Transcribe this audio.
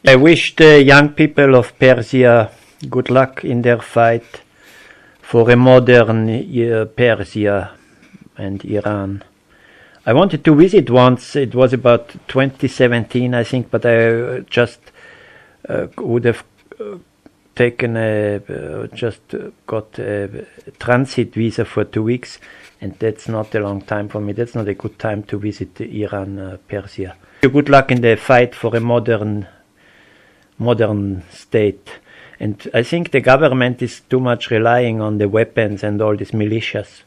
I wish the young people of Persia good luck in their fight for a modern Persia and Iran. I wanted to visit once. It was about 2017, I think, but I just would have taken got a transit visa for 2 weeks, and that's not a long time for me. That's not a good time to visit Iran, Persia. Good luck in the fight for a modern state. And I think the government is too much relying on the weapons and all these militias.